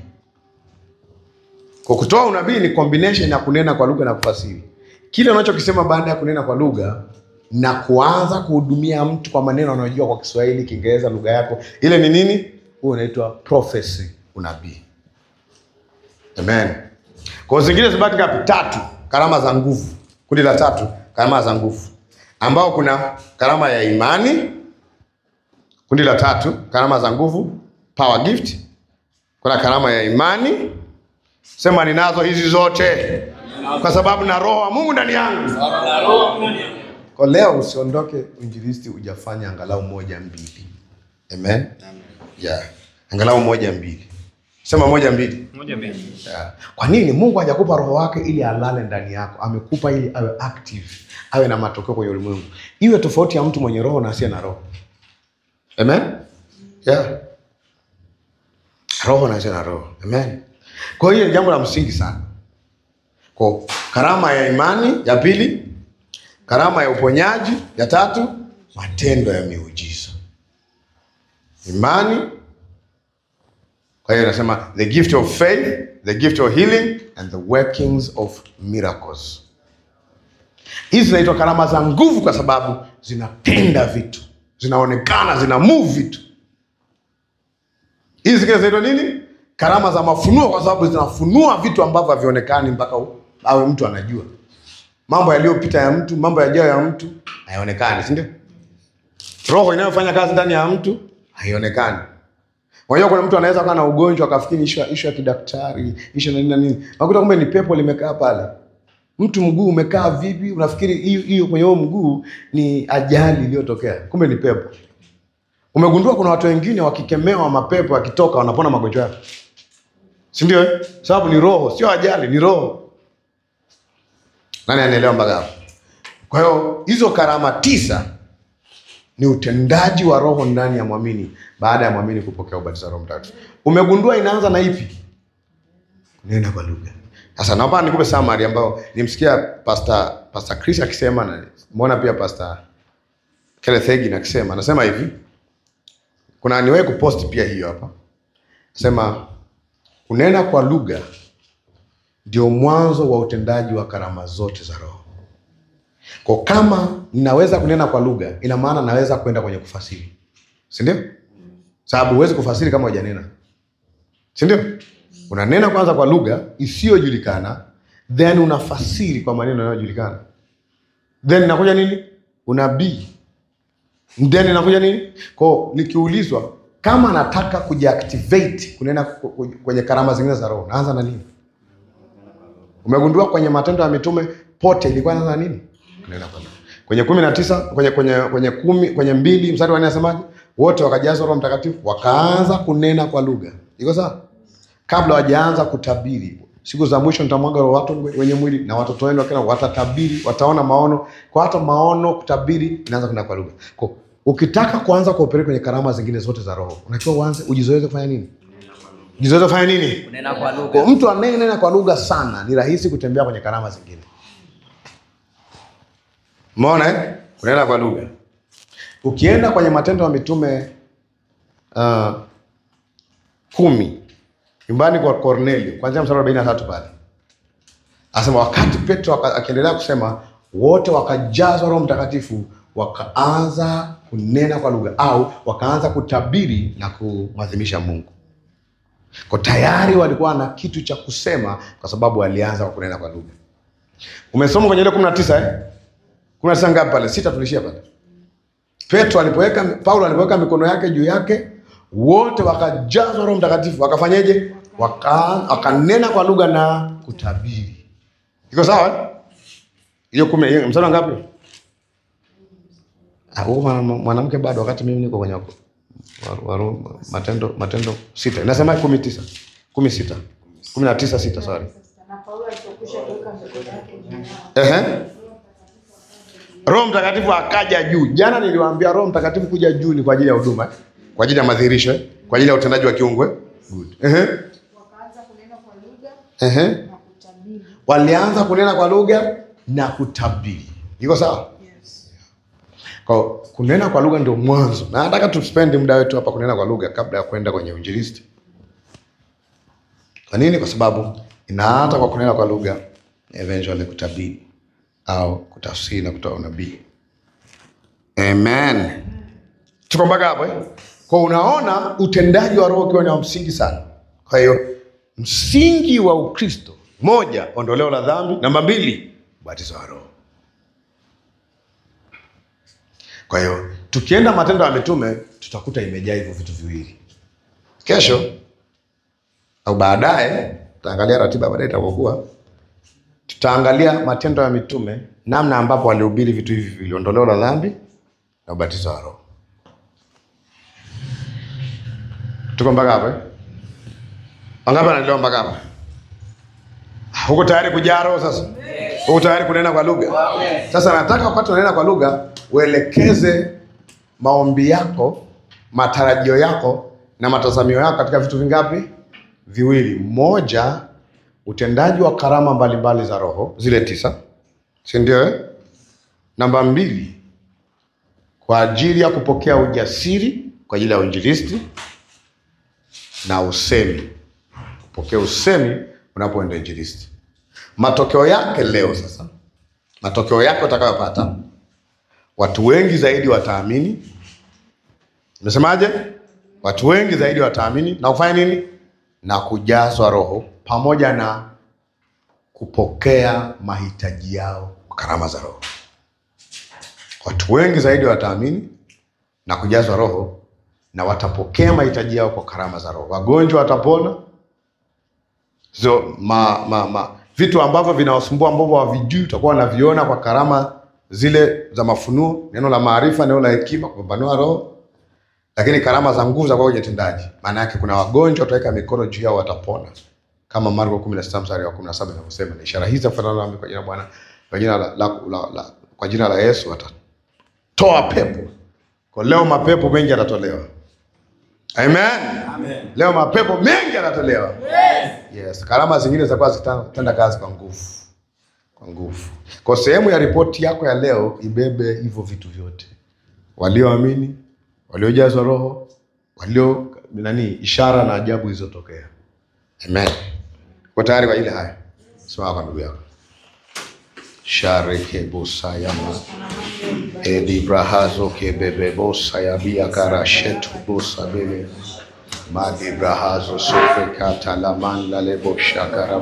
A: Kwa kutoa unabii ni combination ya kunena kwa lugha na kufasiri. Kile unachokisema baada ya kunena kwa lugha na kuanza kuhudumia mtu kwa maneno unayojua kwa Kiswahili, Kiingereza, lugha yako, ile ni nini? Huo unaitwa prophecy, unabii. Amen. Kwa zingine zibaki ngapi? Tatu. Karama za nguvu. Kundi la tatu, karama za nguvu. Ambao kuna karama ya imani. Kundi la tatu, karama za nguvu, power gift. Kuna karama ya imani. Sema ninazo hizi zote kwa sababu na roho wa Mungu ndani yangu. Kwa leo usiondoke injilisti hujafanya angalau moja mbili. Amen. Amen. Yeah. Angalau moja mbili. Sema moja mbili.
B: Moja mbili.
A: Yeah. Kwa nini Mungu hajakupa roho wake ili alale ndani yako? Amekupa ili awe active, awe na matokeo kwenye ulimwengu. Iwe tofauti ya mtu mwenye roho na asiye na roho. Amen? Yeah. Roho na asiye na roho. Amen. Kwa hiyo ni jambo la msingi sana. Kwa karama ya imani ya pili, karama ya uponyaji ya tatu, matendo ya miujiza. Imani. Kwa hiyo nasema the gift of faith, the gift of healing and the workings of miracles. Hizi zinaitwa karama za nguvu kwa sababu zinatenda vitu, zinaonekana, zina move vitu. Hizi zingine zinaitwa nini? Karama za mafunuo kwa sababu zinafunua vitu ambavyo havionekani mpaka awe mtu anajua. Mambo yaliyopita ya mtu, mambo yajayo ya mtu hayaonekani, si ndio? Roho inayofanya kazi ndani ya mtu haionekani. Unajua kuna mtu anaweza kuwa na ugonjwa akafikiri issue issue ya kidaktari, issue na nini na nini. Unakuta kumbe ni pepo limekaa pale. Mtu mguu umekaa vipi? Unafikiri hiyo hiyo kwenye huo mguu ni ajali iliyotokea. Kumbe ni pepo. Umegundua kuna watu wengine wakikemewa mapepo akitoka wanapona magonjwa yao. Si ndio? Eh? Sababu ni roho, sio ajali, ni roho. Nani anaelewa mpaka hapo? Kwa hiyo hizo karama tisa ni utendaji wa roho ndani ya muamini baada ya muamini kupokea ubatizo wa Roho Mtakatifu. Umegundua inaanza na ipi? Nena kwa lugha. Sasa naomba nikupe summary ambayo nimsikia Pastor Pastor Chris akisema na muona pia Pastor Kenneth Hagin akisema. Anasema hivi. Kuna niwewe kupost pia hiyo hapa. Anasema kunena kwa lugha ndio mwanzo wa utendaji wa karama zote za roho. Kwa kama ninaweza kunena kwa lugha, ina maana naweza kwenda kwenye kufasiri. Si ndio? Sababu huwezi kufasiri kama hujanena. Si ndio? Unanena kwanza kwa lugha isiyojulikana, then unafasiri kwa maneno yanayojulikana. Then inakuja nini? Unabii. Then inakuja nini? Kwa nikiulizwa kama nataka kujiactivate kunena kwenye karama zingine za roho, naanza na nini? Umegundua kwenye Matendo ya Mitume pote ilikuwa inaanza na nini? Kunena kwa lugha. Kwenye kumi na tisa kwenye kwenye kwenye kumi kwenye mbili mstari wa nne anasemaje? Wote wakajazwa Roho Mtakatifu wakaanza kunena kwa lugha. Iko sawa? Kabla hawajaanza kutabiri. Siku za mwisho nitamwaga roho watu wenye mwili na watoto wenu wakina watatabiri, wataona maono. Kwa hata maono kutabiri inaanza kunena kwa lugha. Kwa ukitaka kuanza kuoperate kwenye karama zingine zote za roho, unatakiwa uanze ujizoeze kufanya nini? Ujizoeze kufanya nini?
B: Kunena kwa lugha.
A: Kwa mtu anayenena kwa lugha sana ni rahisi kutembea kwenye karama zingine. Umeona eh? Kunena kwa lugha. Ukienda kwenye Matendo ya Mitume uh, kumi, nyumbani kwa Kornelio, kuanzia mstari arobaini na tatu pale. Asema wakati Petro akiendelea kusema, wote wakajazwa Roho Mtakatifu, wakaanza kunena kwa lugha au wakaanza kutabiri na kumwadhimisha Mungu. Kwa tayari walikuwa na kitu cha kusema kwa sababu walianza kwa kunena kwa lugha. Umesoma kwenye ile kumi na tisa eh? kumi na tisa ngapi pale? Sita tulishia pale. Petro alipoweka, Paulo alipoweka mikono yake juu yake, wote wakajazwa Roho Mtakatifu, wakafanyeje? Waka, wakanena kwa lugha na kutabiri. Iko sawa? Hiyo kumi, mstari ngapi? Ah, huyo mwanamke bado wakati mimi niko kwenye wako. Waru, matendo matendo sita. Inasema kumi na tisa. kumi na sita. kumi na tisa sita, sorry.
C: Na Paulo alipokwisha kuweka mikono yake juu yao.
A: Ehe. Roho Mtakatifu akaja juu. Jana niliwaambia Roho Mtakatifu kuja juu ni kwa ajili ya huduma, kwa ajili ya madhihirisho, kwa ajili ya utendaji wa kiungu. Good. Ehe.
C: Wakaanza kunena kwa lugha
A: Ehe.
C: na kutabiri.
A: Walianza kunena kwa lugha na kutabiri. Iko sawa?
C: Yes.
A: Kwa kunena kwa lugha ndio mwanzo. Na nataka tu spend muda wetu hapa kunena kwa lugha kabla ya kwenda kwenye uinjilisti. Kwa nini? Kwa sababu inaanza kwa kunena kwa lugha, eventually kutabiri au kutafsiri na kutoa unabii. Amen. Tuko mpaka hapo eh? Kwa unaona utendaji wa roho ukiwa ni wa msingi sana. Kwa hiyo msingi wa Ukristo, moja, ondoleo la dhambi, namba mbili, ubatizo wa roho. Kwa hiyo tukienda Matendo ya Mitume tutakuta imejaa hivyo vitu viwili. Kesho au baadaye tutaangalia ratiba, baadaye itakokuwa tutaangalia Matendo ya Mitume, namna ambapo walihubiri vitu hivi viwili, ondoleo la dhambi na ubatizo wa roho. Tuko mpaka hapo eh? Wangapi wanaelewa mpaka hapa? Uko tayari kujaa roho sasa? Uko tayari kunena kwa lugha? Sasa nataka wakati unanena kwa lugha uelekeze maombi yako, matarajio yako na matazamio yako katika vitu vingapi? Viwili. Moja, utendaji wa karama mbalimbali za roho, zile tisa. Si ndio eh? Namba mbili, kwa ajili ya kupokea ujasiri kwa ajili ya uinjilisti na usemi. Kupokea usemi unapoenda injilisti. Matokeo yake leo sasa, matokeo yake utakayopata, watu wengi zaidi wataamini. Nimesemaje? Watu wengi zaidi wataamini na kufanya nini? Na kujazwa roho pamoja na kupokea mahitaji yao kwa karama za roho. Watu wengi zaidi wataamini na kujazwa roho na watapokea mahitaji yao kwa karama za roho. Wagonjwa watapona. So, ma, ma, ma, vitu ambavyo vinawasumbua ambavyo havijui utakuwa unaviona kwa karama zile za mafunuo, neno la maarifa, neno la hekima, kupambanua roho. Lakini karama za nguvu za kwa utendaji, maana yake kuna wagonjwa utaweka mikono juu yao watapona. Kama Marko kumi na sita mstari wa kumi na saba inavyosema, ni ishara hizi zitafuatana nami kwa jina la Bwana, kwa jina la, la, la, la kwa jina la Yesu watatoa pepo. Kwa leo mapepo mengi yatatolewa. Amen. Amen. Leo mapepo mengi yanatolewa. Yes. Yes. Karama zingine zitakuwa zitenda kazi kwa nguvu. Kwa nguvu. Kwa sehemu ya ripoti yako ya leo ibebe hivyo vitu vyote. Walioamini, waliojazwa roho, walio nani, ishara na ajabu zilizotokea. Amen. Kwa tayari kwa ile haya. Simama kwa ndugu yako. Shareke bosa yama edi brahazo ke bebe bosa ya bia karashetu bosa bele madi brahazo sofe kata la man la lebo shakara